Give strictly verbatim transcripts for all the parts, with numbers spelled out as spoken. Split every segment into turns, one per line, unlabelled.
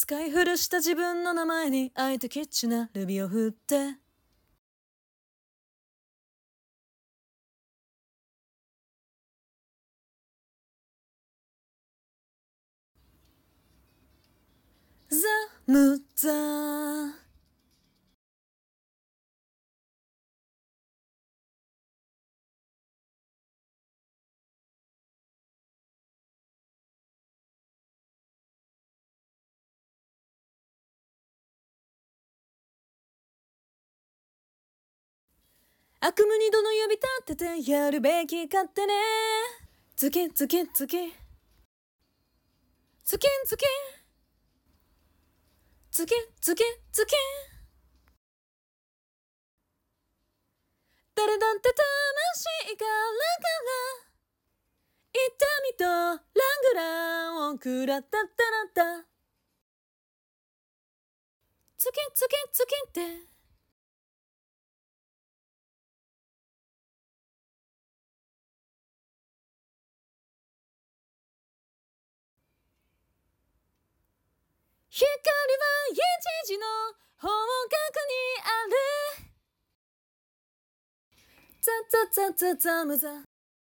使い古した自分の名前にあえてケチなルビを振ってザ・ムザ悪夢にどの指立ててやるべき勝手ねズキズキズキズキズキズキズキズキ誰だって魂からから痛みとラングランを食らったったらったズキズキズキって光は一時の方角にあるザザザザザムザ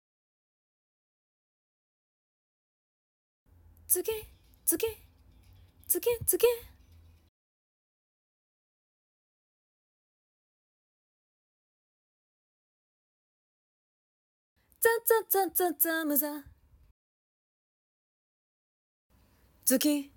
ズキズキズキズキザザザザザムザズキ